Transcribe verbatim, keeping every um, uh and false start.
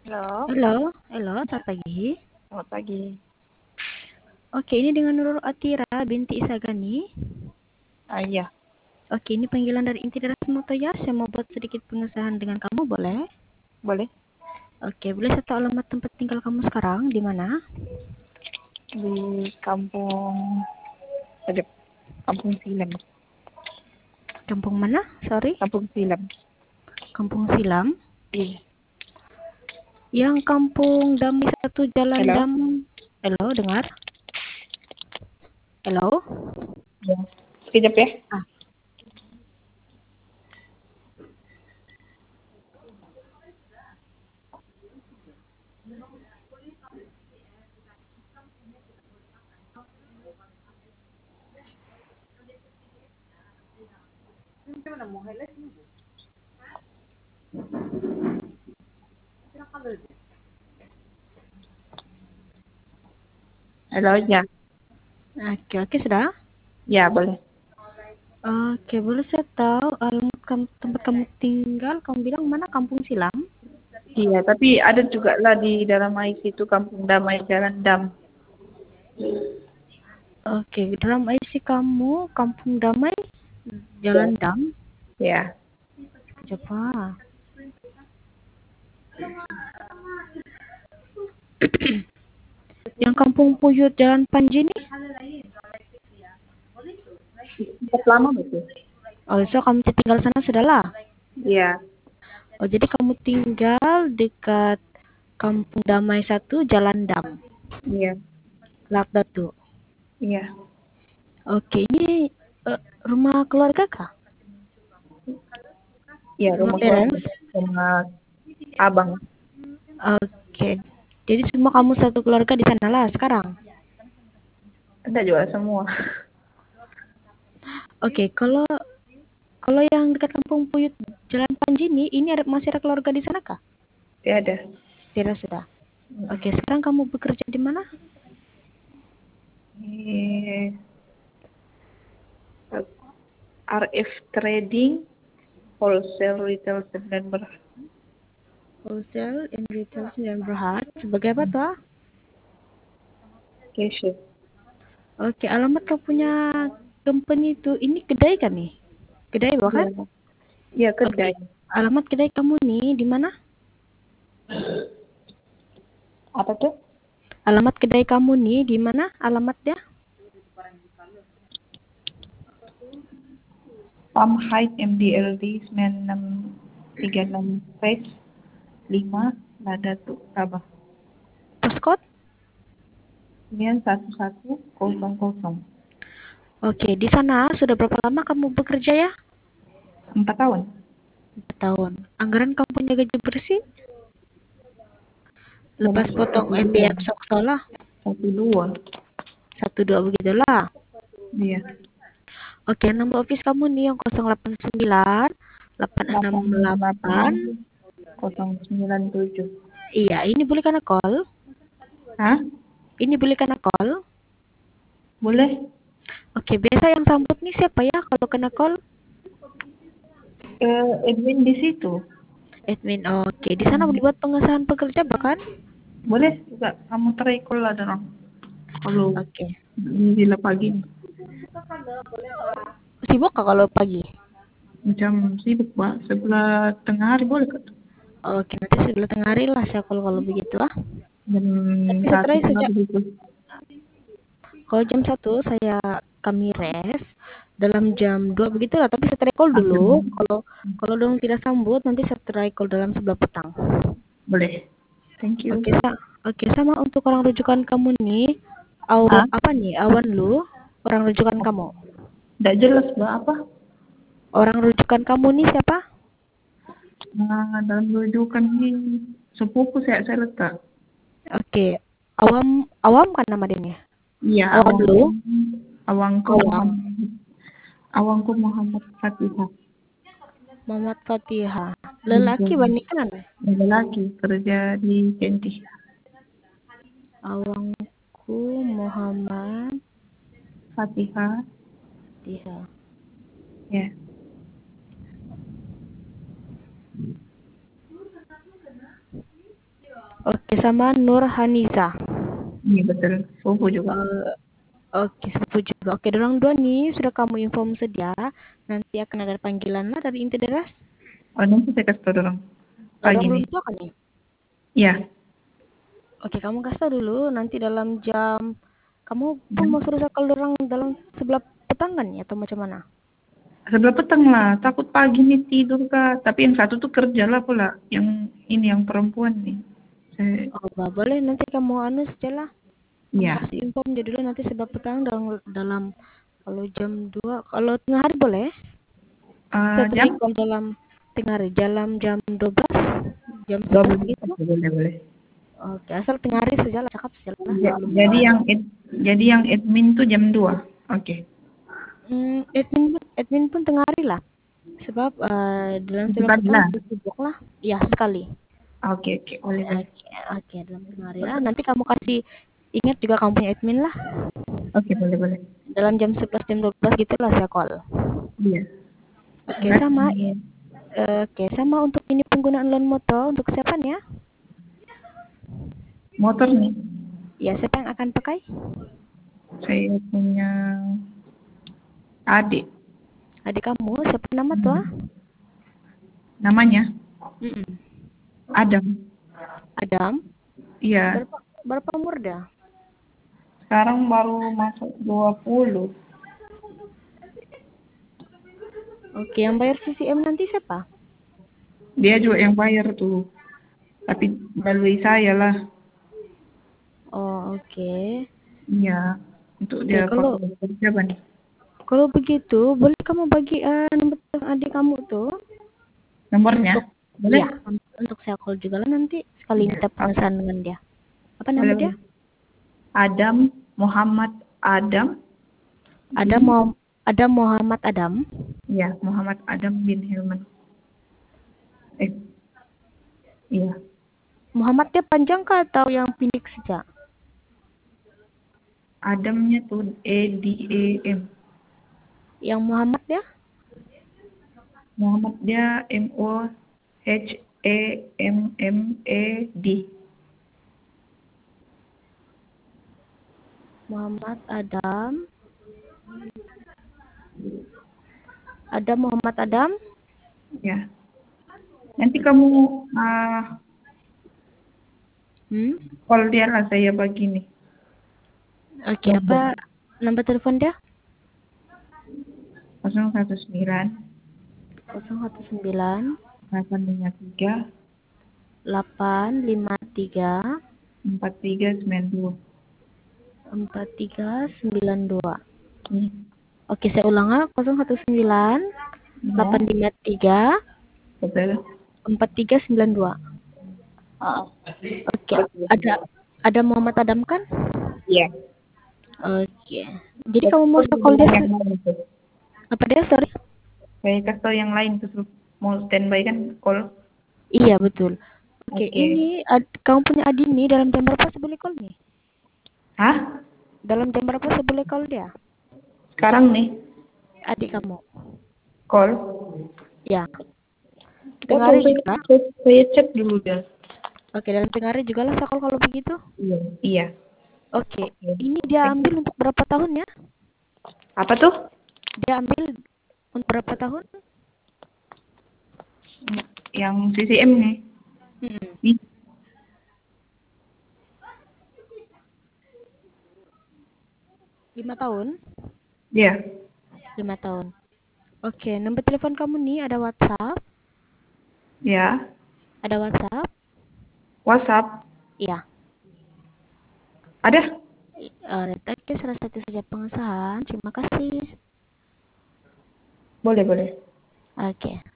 Halo, Halo, halo, selamat pagi. selamat pagi. Oke, ini dengan Nurul Atira binti Isagani. Ah, iya, Oke, ini panggilan dari Inti Darat Motoya. Saya mau buat sedikit pengesahan dengan kamu, boleh? boleh. Oke, boleh saya tahu alamat tempat tinggal kamu sekarang di mana? Di kampung, ada kampung Silam. Kampung mana? Sorry, Kampung Silam. Kampung Silam. Iya. Yang Kampung Damai Satu Jalan Halo. Dam. Halo, dengar? Halo? Ya. Sekejap ya. Ah, Halo, ya. oke, oke, sudah. Ya, boleh. Oke, boleh saya tahu alamat kamu, tempat kamu tinggal? Kamu bilang mana? Kampung Silam? Iya, tapi ada juga lah di dalam I C itu Kampung Damai Jalan Dam. Oke, dalam I C kamu Kampung Damai Ya. Jalan Dam. Ya. Coba. Yang Kampung Puyut Jalan Panji nih. Tempat lama betul. Oh, so kamu tinggal sana sudahlah. Iya. Oh, jadi kamu tinggal dekat Kampung Damai satu Jalan Dam. Iya. Lak Datu. Iya. Oke, ini eh, rumah keluarga kah? Iya, Rumah rumah keluarga. parents? Rumah abang. Oke. Jadi semua kamu satu keluarga di sana lah sekarang. Ada juga semua. Oke, kalau kalau yang dekat Kampung Puyut Jalan Panji nih, ini ada masih ada keluarga di sana kah? Ya ada. Tidak sudah. Oke, sekarang kamu bekerja di mana? Eh, R F Trading Wholesale Retail sembilan Berhad. Wholesale and Retail Sembilan Berhad. Sebagai apa tuh? Cashier. Oke, alamat kau punya company itu, ini kedai kan nih? Kedai Iya. bukan? Iya, Oke, kedai. alamat kedai kamu nih di mana? Apa tuh? Alamat kedai kamu nih di mana? Alamatnya? Palm Heights M D L D sembilan enam tiga enam Phase lima Lada tuh Sabah. Postcode? Sembilan satu satu kosong kosong. Oke, di sana sudah berapa lama kamu bekerja ya? Empat tahun. Empat tahun. Anggaran kamu punya gaji bersih? Lepas Satu potong satu M B dua. M sekolah? Satu dua. Satu dua begitulah. Iya. Oke, nomor office kamu nih yang nol delapan sembilan delapan enam Delapan delapan delapan. kosong sembilan tujuh. Iya, ini boleh karena call. Hah? Ini boleh karena call. Boleh? Oke, biasa yang sambut nih siapa ya kalau kena call? Eh, admin di situ. Admin. Oke, di sana boleh buat pengesahan pekerja bahkan? Boleh juga kamu try call lah dong. Kalau Oke. gila pagi Sibuk kah kalau pagi? macam sibuk pak sebelah tengah hari boleh kan? Oke, nanti sebelah tengah hari lah saya call kalau begitu ah. Jam Tapi satu setelah setengah sejak begitu. kalau jam satu saya kami rest dalam jam dua begitu lah, tapi saya try call Ah, dulu. jam- Kalau kalau dong tidak sambut nanti saya try call dalam sebelah petang. boleh. Thank you. Oke, sa oke sama untuk orang rujukan kamu nih. Aw, Ah, apa nih? Awan lu, orang rujukan kamu. tidak jelas mbak apa? Orang rujukan kamu nih siapa? Nah, dalam rujukan ini sepupu saya saya letak. Oke. Awam Awam kan nama dia. Iya, Awam lu, awangku, awangku Awam. Muhammad, awangku Muhammad Fatihah. Muhammad Fatihah. Bintu Lelaki wanita kan? laki kerja di Kenti. Awangku Muhammad Fatihah, Fatihah. ya. Oke, sama Nur Haniza. Iya betul, sepupu juga. Eh, oke, sepupu juga. Oke, dorang dua nih sudah kamu inform sedia. Nanti akan ada panggilan lah dari inti deras. Oh, nanti saya kasih tau dorong Oh, pagi dorang nih. belum tahu kan nih? Iya. Oke, kamu kasih tahu dulu nanti dalam jam kamu pun Hmm. mau suruh kalau dorang dalam sebelah petang kan ya atau macam mana? Sebelah petang lah, takut pagi nih tidur kak. Tapi yang satu tuh kerja lah pula, yang ini yang perempuan nih. Saya, Oh, bah, boleh nanti kamu anu saja lah. Kamu iya. kasih info aja dulu nanti sebelah petang dalam dalam kalau jam dua kalau tengah hari boleh? Eh, Saya jam telepon dalam tengah hari dalam jam dua belas jam dua sebelas belas gitu. Oke, boleh boleh. Oke, asal tengah hari saja lah, cakap saja lah Ja- sebelum jadi jam. yang ad- jadi yang admin tuh jam dua. Oke. Hmm, admin pun admin pun tengah hari lah. Sebab eh, dalam Itu sebelah pagi petang lah. lebih sibuk lah. Ya, sekali. Oke oke, boleh boleh. Oke, oke, dalam tengah hari lah. Nanti kamu kasih ingat juga kamu punya admin lah. Oke, boleh boleh. Dalam jam sebelas jam dua belas gitu lah saya call. Iya. Oke, Terima sama. kasih. eh, Oke, sama untuk ini penggunaan loan motor untuk siapa nih ya? Motor nih. Ya, siapa yang akan pakai? Saya punya adik. Adik kamu, siapa nama tuh? Ah? Hmm. Namanya Mm-mm. Adam. Adam. Iya. Berapa berapa umur dah? Sekarang baru masuk dua puluh. Oke, yang bayar C C M nanti siapa? Dia juga yang bayar tuh. Tapi melalui saya lah. Oh, oke. Iya. Untuk Oke, dia kalau pakai kerja nih. kalau begitu, boleh kamu bagi eh, nomor telepon adik kamu tuh Nomornya. untuk Boleh? ya, untuk saya call juga lah nanti sekali minta Oke. pengesahan dengan dia. Apa nama Boleh dia? boleh. Adam Muhammad Adam Ada bin, mau ada Muhammad Adam. ya Muhammad Adam bin Hilman. Eh, iya. Muhammad dia panjang kah atau yang pendek saja? Adamnya tuh E D E M. Yang Muhammad ya? Muhammad dia M O H E M M E D. Muhammad Adam. Ada Muhammad Adam. Ya. Nanti kamu uh, Hmm? call dia lah, saya bagi nih. Oke, Nomor apa nomor telepon dia? nol satu sembilan nol satu sembilan delapan lima tiga delapan lima tiga empat tiga sembilan dua. empat tiga sembilan dua. Hmm. Oke, saya ulang ah. nol satu sembilan delapan Ya, lima tiga betul. empat tiga sembilan dua. Ah, Oke, ada ada Muhammad Adam kan? iya. Oke. Jadi kamu mau call dia Yang se- lain tuh. apa dia? Sorry. Saya kasih tahu yang lain tuh, mau standby kan call. Iya, betul. Oke, Oke. ini ad- kamu punya adik nih dalam jam berapa saya boleh call nih? Hah? Dalam jam berapa saya boleh call dia? Sekarang nih Adik kamu. call. Ya. Oh, Tengah hari saya, juga. saya cek dulu dah. Oke, dalam tengah hari juga lah saya call kalau begitu. Iya. Iya. Oke. Oke. Ini dia ambil untuk berapa tahun ya? Apa tuh? Dia ambil untuk berapa tahun? Yang C C M nih. Hmm. Nih. Lima tahun? Iya. Lima tahun. Oke, nomor telepon kamu nih ada WhatsApp? Ya. Ada WhatsApp? WhatsApp. Iya. Ada? Uh, Oke, salah satu saja pengesahan. Terima kasih. Boleh, boleh. Oke.